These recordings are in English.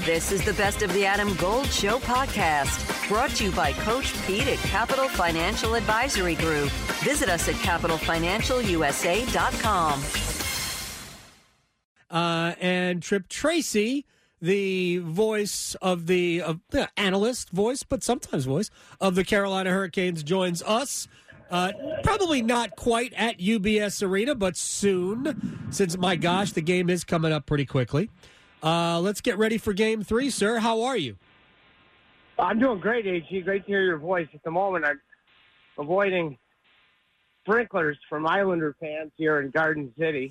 This is the Best of the Adam Gold Show podcast, brought to you by Coach Pete at Capital Financial Advisory Group. Visit us at capitalfinancialusa.com. And Tripp Tracy, the voice of the analyst voice, but sometimes voice of the Carolina Hurricanes, joins us. Probably not quite at UBS Arena, but soon, since, my gosh, the game is coming up pretty quickly. Let's get ready for Game 3, sir. How are you? I'm doing great, AG. Great to hear your voice. At the moment, I'm avoiding sprinklers from Islander fans here in Garden City.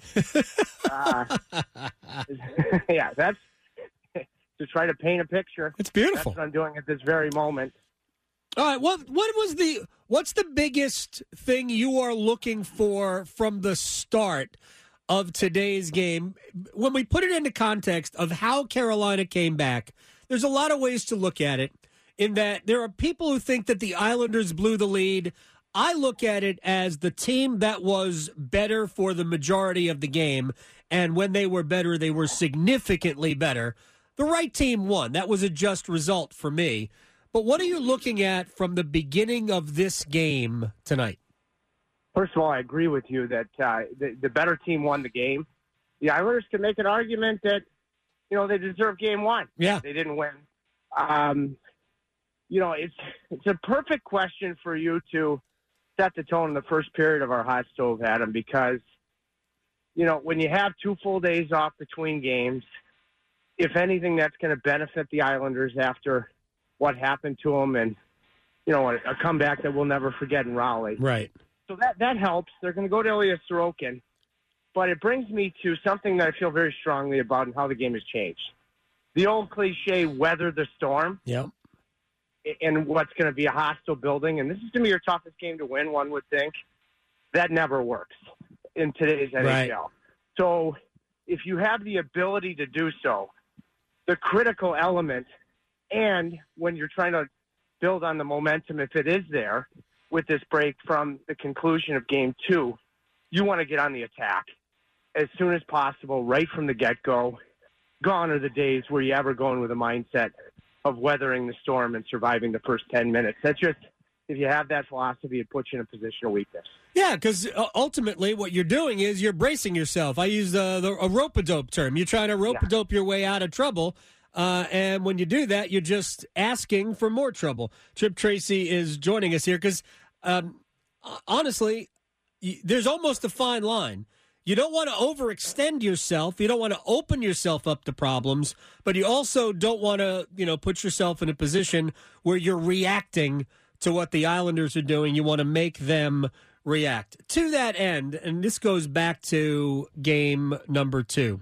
Yeah, that's to try to paint a picture. It's beautiful. That's what I'm doing at this very moment. All right, what's the biggest thing you are looking for from the start of today's game? When we put it into context of how Carolina came back, there's a lot of ways to look at it, in that there are people who think that the Islanders blew the lead. I look at it as the team that was better for the majority of the game, and when they were better, they were significantly better. The right team won. That was a just result for me. But what are you looking at from the beginning of this game tonight? First of all, I agree with you that the better team won the game. The Islanders can make an argument that, they deserve game one. Yeah. They didn't win. It's a perfect question for you to set the tone in the first period of our hot stove, Adam, because, when you have 2 full days off between games, if anything, that's going to benefit the Islanders after what happened to them and, a comeback that we'll never forget in Raleigh. Right. So that helps. They're going to go to Ilya Sorokin. But it brings me to something that I feel very strongly about and how the game has changed. The old cliche, weather the storm. Yep. And what's going to be a hostile building. And this is going to be your toughest game to win, one would think. That never works in today's NHL. Right. So if you have the ability to do so, the critical element, and when you're trying to build on the momentum, if it is there, with this break from the conclusion of Game 2, you want to get on the attack as soon as possible, right from the get-go. Gone are the days where you ever go in with a mindset of weathering the storm and surviving the first 10 minutes. That's just, if you have that philosophy, it puts you in a position of weakness. Yeah, because ultimately what you're doing is you're bracing yourself. I use a rope-a-dope term. You're trying to rope-a-dope your way out of trouble. And when you do that, you're just asking for more trouble. Tripp Tracy is joining us here because, honestly, there's almost a fine line. You don't want to overextend yourself. You don't want to open yourself up to problems, but you also don't want to, put yourself in a position where you're reacting to what the Islanders are doing. You want to make them react. To that end, and this goes back to game number 2,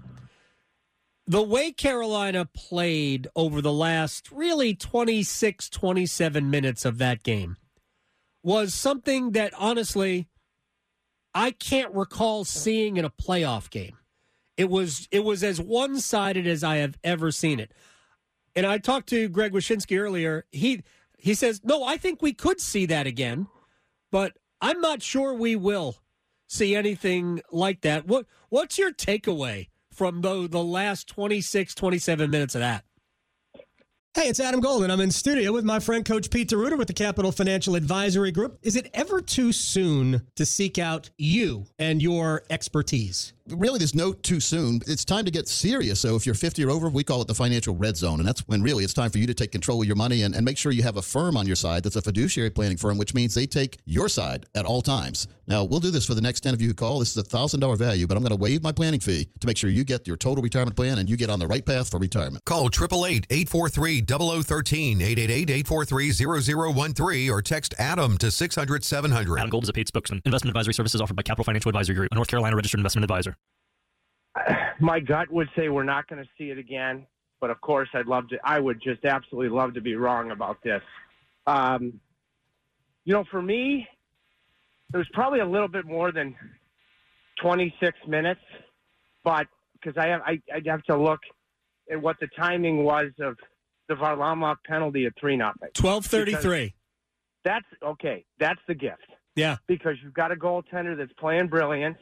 the way Carolina played over the last really 26, 27 minutes of that game was something that, honestly, I can't recall seeing in a playoff game. It was as one-sided as I have ever seen it. And I talked to Greg Wyshynski earlier. He says, no, I think we could see that again, but I'm not sure we will see anything like that. What's your takeaway from the last 26, 27 minutes of that? Hey, it's Adam Golden. I'm in studio with my friend Coach Pete DeRuiter with the Capital Financial Advisory Group. Is it ever too soon to seek out you and your expertise? Really, there's no too soon. It's time to get serious. So if you're 50 or over, we call it the financial red zone. And that's when really it's time for you to take control of your money and make sure you have a firm on your side that's a fiduciary planning firm, which means they take your side at all times. Now, we'll do this for the next 10 of you who call. This is a $1,000 value, but I'm going to waive my planning fee to make sure you get your total retirement plan and you get on the right path for retirement. Call 888-843-0013, 888-843-0013, or text Adam to 600-700. Adam Gold is a paid spokesman. Investment advisory services offered by Capital Financial Advisory Group, a North Carolina registered investment advisor. My gut would say we're not going to see it again, but of course I would just absolutely love to be wrong about this. For me, it was probably a little bit more than 26 minutes, but because I have to look at what the timing was of the Varlamov penalty at 3-0. 12:33. That's okay. That's the gift. Yeah. Because you've got a goaltender that's playing brilliant.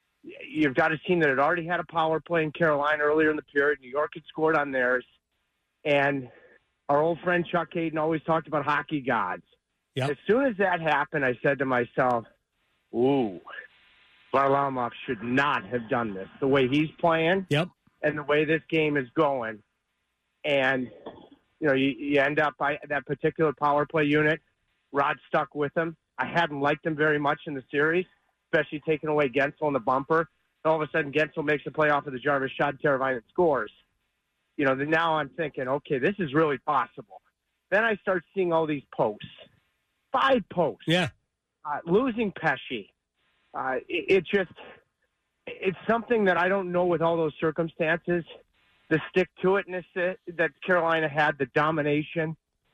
You've got a team that had already had a power play in Carolina earlier in the period. New York had scored on theirs. And our old friend Chuck Hayden always talked about hockey gods. Yep. As soon as that happened, I said to myself, ooh, Varlamov should not have done this. The way he's playing and the way this game is going. And, you end up by that particular power play unit. Rod stuck with him. I hadn't liked him very much in the series, especially taking away Gensel in the bumper. And all of a sudden, Gensel makes a play off of the Jarvis shot, Teravainen scores. Now I'm thinking, okay, this is really possible. Then I start seeing all these posts. 5 posts. Yeah. Losing Pesce. It's something that I don't know with all those circumstances. The stick-to-itness that Carolina had, the domination.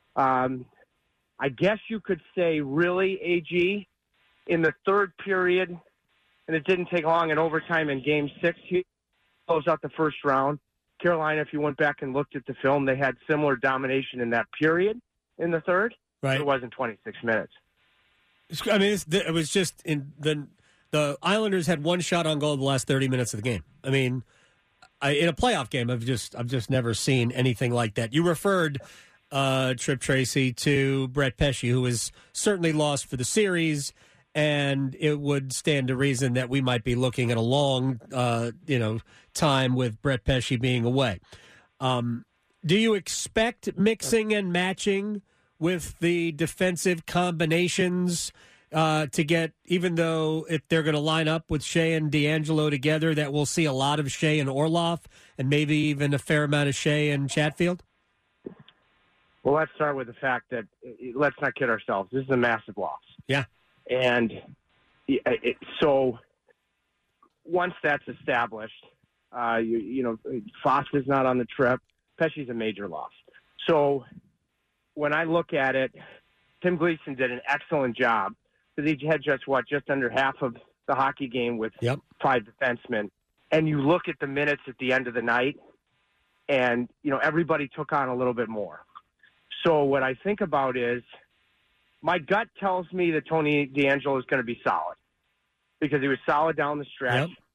I guess you could say, really, AG, in the third period, and it didn't take long in overtime in Game 6, he closed out the first round. Carolina, if you went back and looked at the film, they had similar domination in that period in the third. Right. It wasn't 26 minutes. I mean, it was just the Islanders had one shot on goal the last 30 minutes of the game. I mean, in a playoff game, I've just never seen anything like that. You referred, Trip Tracy, to Brett Pesce, who was certainly lost for the series, and it would stand to reason that we might be looking at a long, time with Brett Pesce being away. Do you expect mixing and matching with the defensive combinations to get, even though if they're going to line up with Shea and D'Angelo together, that we'll see a lot of Shea and Orlov and maybe even a fair amount of Shea and Chatfield? Well, let's start with the fact that, let's not kid ourselves, this is a massive loss. Yeah. And so once that's established, Foster's not on the trip. Pesce's a major loss. So when I look at it, Tim Gleason did an excellent job because he had just under half of the hockey game with 5 defensemen. And you look at the minutes at the end of the night, and, everybody took on a little bit more. So what I think about is my gut tells me that Tony DeAngelo is going to be solid because he was solid down the stretch. Yep.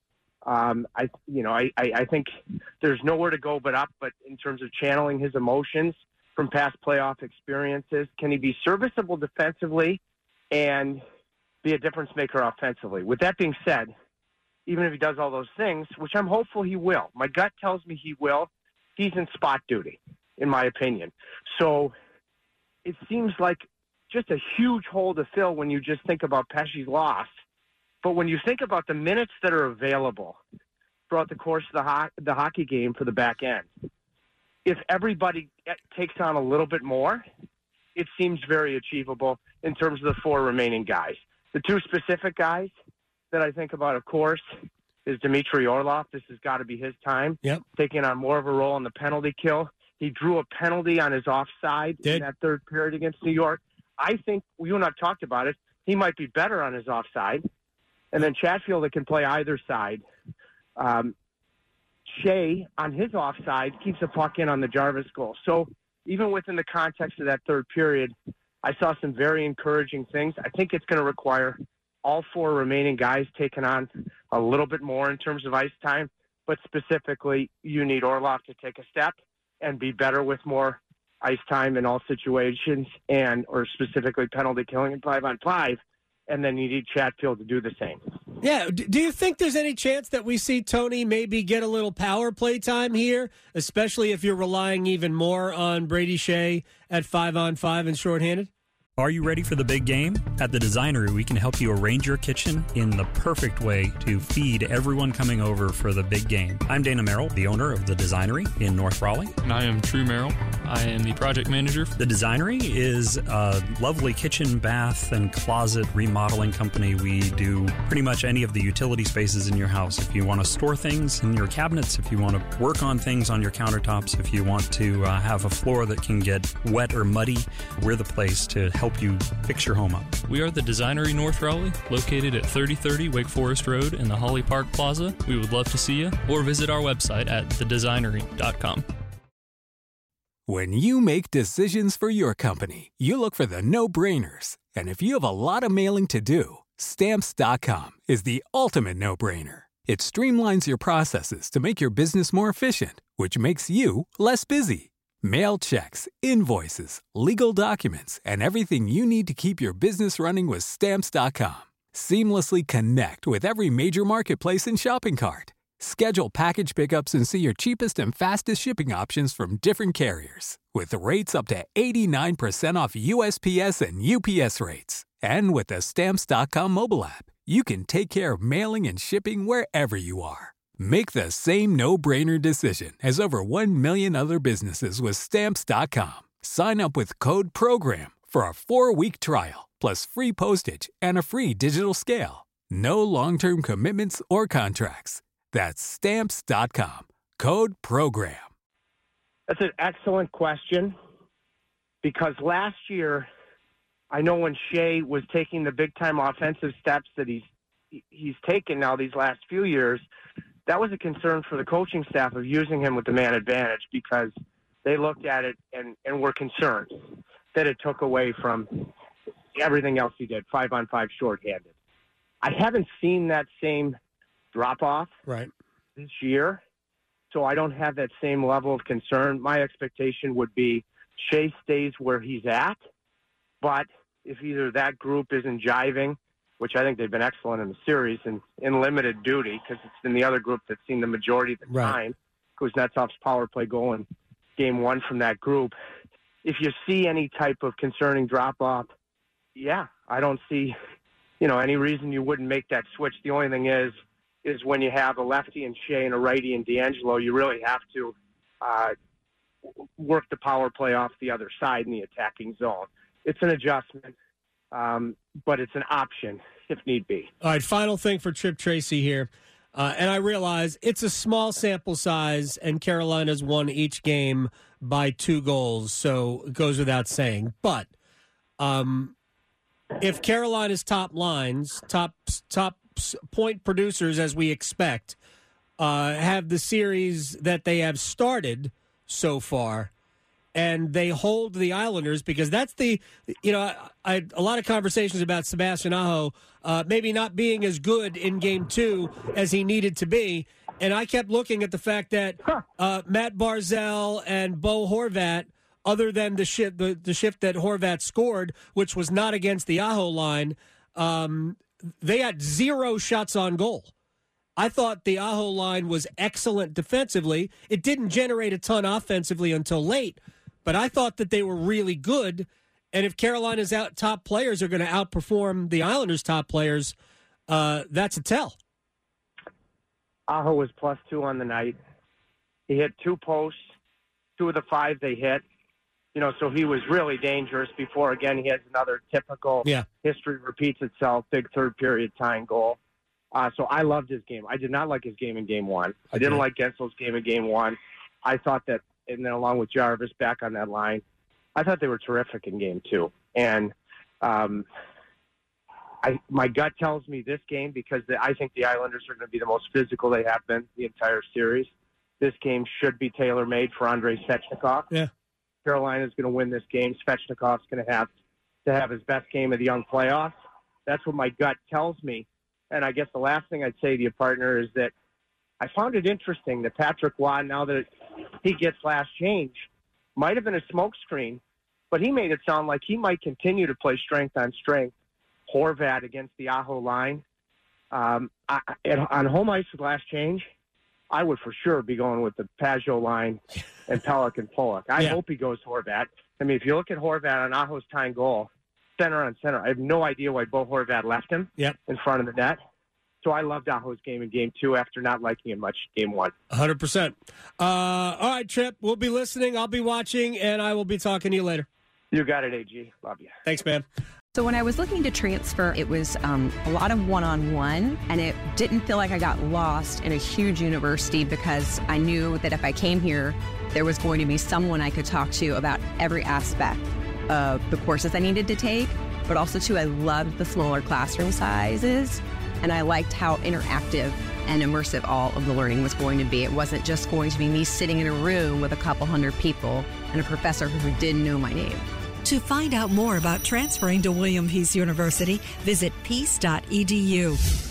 I think there's nowhere to go but up, but in terms of channeling his emotions from past playoff experiences, can he be serviceable defensively and be a difference maker offensively? With that being said, even if he does all those things, which I'm hopeful he will, my gut tells me he will, he's in spot duty, in my opinion. So it seems like just a huge hole to fill when you just think about Pesce's loss. But when you think about the minutes that are available throughout the course of the hockey game for the back end, if everybody takes on a little bit more, it seems very achievable in terms of the 4 remaining guys. The 2 specific guys that I think about, of course, is Dmitry Orlov. This has got to be his time, taking on more of a role on the penalty kill. He drew a penalty on his offside in that third period against New York. I think, you and I have talked about it, he might be better on his offside. And then Chatfield that can play either side. Shea, on his offside, keeps the puck in on the Jarvis goal. So even within the context of that third period, I saw some very encouraging things. I think it's going to require all 4 remaining guys taking on a little bit more in terms of ice time. But specifically, you need Orlov to take a step and be better with more ice time in all situations, or specifically penalty killing in 5-on-5. And then you need Chatfield to do the same. Yeah. Do you think there's any chance that we see Tony maybe get a little power play time here, especially if you're relying even more on Brady Shea at 5-on-5 and shorthanded? Are you ready for the big game? At The Designery, we can help you arrange your kitchen in the perfect way to feed everyone coming over for the big game. I'm Dana Merrill, the owner of The Designery in North Raleigh. And I am True Merrill. I am the project manager. The Designery is a lovely kitchen, bath, and closet remodeling company. We do pretty much any of the utility spaces in your house. If you want to store things in your cabinets, if you want to work on things on your countertops, if you want to have a floor that can get wet or muddy, we're the place to help you fix your home up. We are The Designery North Raleigh, located at 3030 Wake Forest Road in the Holly Park Plaza. We would love to see you, or visit our website at thedesignery.com. When you make decisions for your company, you look for the no-brainers. And if you have a lot of mailing to do, Stamps.com is the ultimate no-brainer. It streamlines your processes to make your business more efficient, which makes you less busy. Mail checks, invoices, legal documents, and everything you need to keep your business running with Stamps.com. Seamlessly connect with every major marketplace and shopping cart. Schedule package pickups and see your cheapest and fastest shipping options from different carriers, with rates up to 89% off USPS and UPS rates. And with the Stamps.com mobile app, you can take care of mailing and shipping wherever you are. Make the same no-brainer decision as over 1 million other businesses with Stamps.com. Sign up with code PROGRAM for a 4-week trial, plus free postage and a free digital scale. No long-term commitments or contracts. That's Stamps.com. Code PROGRAM. That's an excellent question, because last year, I know when Shea was taking the big-time offensive steps that he's taken now these last few years, that was a concern for the coaching staff of using him with the man advantage, because they looked at it and were concerned that it took away from everything else he did, 5-on-5 shorthanded. I haven't seen that same drop-off this year, so I don't have that same level of concern. My expectation would be Shea stays where he's at, but if either that group isn't jiving, which I think they've been excellent in the series and in limited duty, because it's in the other group that's seen the majority of the time, Kuznetsov's power play goal in game one from that group. If you see any type of concerning drop-off, I don't see, any reason you wouldn't make that switch. The only thing is when you have a lefty and Shea and a righty and D'Angelo, you really have to work the power play off the other side in the attacking zone. It's an adjustment, but it's an option if need be. All right, final thing for Chip Tracy here. And I realize it's a small sample size, and Carolina's won each game by 2 goals, so it goes without saying. But if Carolina's top lines, top point producers, as we expect, have the series that they have started so far, and they hold the Islanders, because that's a lot of conversations about Sebastian Aho maybe not being as good in Game 2 as he needed to be. And I kept looking at the fact that Matt Barzal and Bo Horvat, other than the shift that Horvat scored, which was not against the Aho line, they had 0 shots on goal. I thought the Aho line was excellent defensively. It didn't generate a ton offensively until late, but I thought that they were really good. And if Carolina's top players are going to outperform the Islanders' top players, that's a tell. Aho was +2 on the night. He hit 2 posts, 2 of the 5 they hit. So he was really dangerous before, again, he has another typical history repeats itself, big third period tying goal. So I loved his game. I did not like his game in Game 1. I didn't like Gensel's game in Game 1. I thought that, and then along with Jarvis back on that line, I thought they were terrific in Game 2. And my gut tells me this game, because I think the Islanders are going to be the most physical they have been the entire series. This game should be tailor-made for Andrei Svechnikov. Yeah. Carolina's going to win this game. Svechnikov's going to have his best game of the young playoffs. That's what my gut tells me. And I guess the last thing I'd say to your partner is that I found it interesting that Patrick Waugh, now that he gets last change, might have been a smokescreen, but he made it sound like he might continue to play strength on strength. Horvat against the Aho line. On home ice with last change, I would for sure be going with the Pajot line and Pelech and Pollock. I hope he goes Horvat. I mean, if you look at Horvat on Aho's tying goal, center on center, I have no idea why Bo Horvat left him in front of the net. So I loved Aho's game in Game 2 after not liking him much in Game 1. 100%. All right, Trip, we'll be listening. I'll be watching, and I will be talking to you later. You got it, AG. Love you. Thanks, man. So when I was looking to transfer, it was a lot of one-on-one, and it didn't feel like I got lost in a huge university, because I knew that if I came here, there was going to be someone I could talk to about every aspect of the courses I needed to take, but also, too, I loved the smaller classroom sizes, and I liked how interactive and immersive all of the learning was going to be. It wasn't just going to be me sitting in a room with a couple hundred people and a professor who didn't know my name. To find out more about transferring to William Peace University, visit peace.edu.